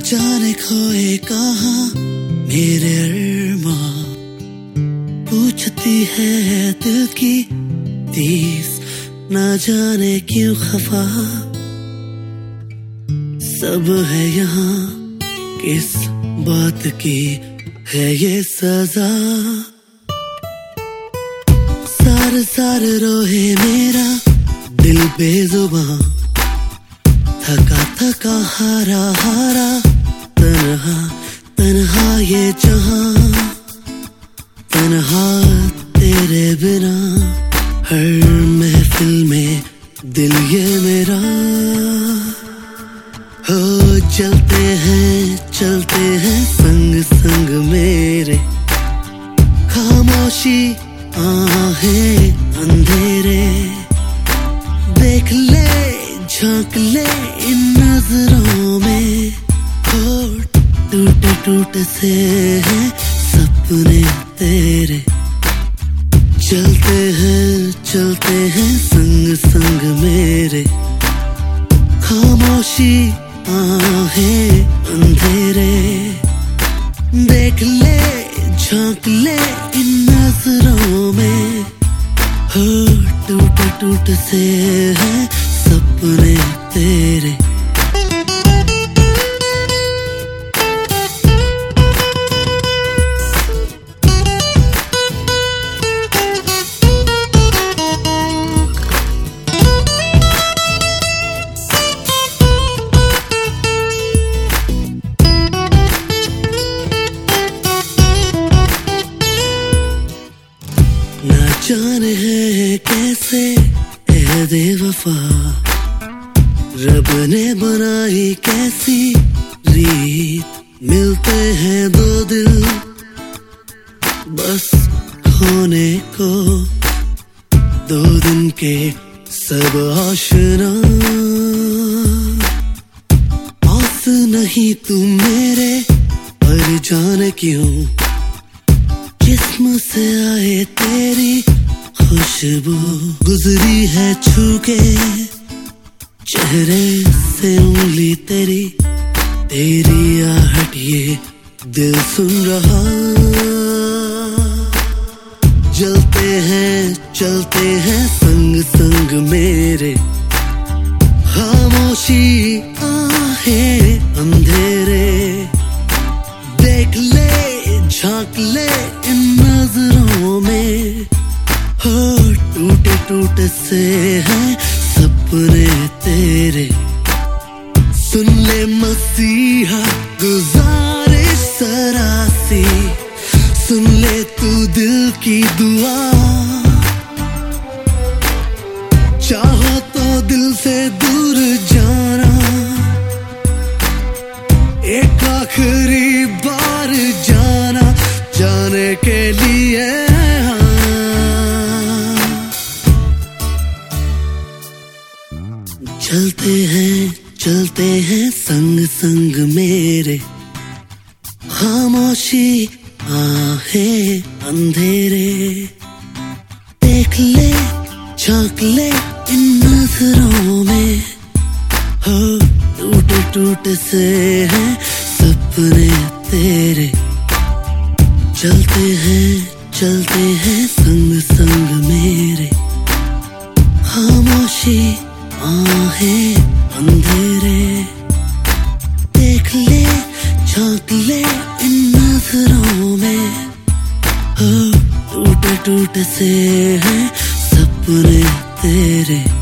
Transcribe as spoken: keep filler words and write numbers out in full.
जाने खोए कहाँ मेरे अरमां, पूछती है दिल की तीस, ना जाने क्यों खफा। सब है यहाँ, किस बात की है ये सजा। सार सार रोए मेरा दिल बेजुबां, थका थका हारा हारा, तन्हा तन्हा ये जहां, तन्हा तेरे बिना हर महफिल में दिल ये मेरा। हो चलते हैं चलते हैं संग संग मेरे, खामोशी आहें अंधेरे, देख ले झांक ले इन नजरों में, होठ टूट टूट से हैं सपने तेरे। चलते हैं चलते हैं संग संग मेरे, खामोशी आहें अंधेरे, देख ले झांक ले इन नजरों में, होठ टूट टूट से हैं सपने तेरे। ना जाने है कैसे ऐ बेवफा, रब ने बनाई कैसी रीत, मिलते हैं दो दिल बस खोने को, दो दिन के सब आशना। आस नहीं तुम मेरे पर जाने क्यों, जिस्म से आए तेरी खुशबू, गुजरी है छू के चेहरे से उंगली तेरी, तेरी आहट ये दिल सुन रहा। जलते हैं चलते हैं संग संग मेरे, खामोशी आहें अंधेरे, देख ले झांक ले इन नजरों में, होठ टूटे टूटे से हैं सपने तेरे। सुन ले मसीहा गुजारिश सरासी, सुन ले तू दिल की दुआ, चाहो तो दिल से दूर जाना, एक आखिरी बार जाना जाने के लिए। चलते हैं चलते हैं संग संग मेरे, खामोशी आहें अंधेरे, देख ले झांक ले इन नजरों में, हो टूट टूट से हैं सपने तेरे। चलते हैं चलते हैं संग संग मेरे, खामोशी आहें अंधेरे, देख ले झांक ले इन नजरों में, हो टूट टूट से हैं सपने तेरे।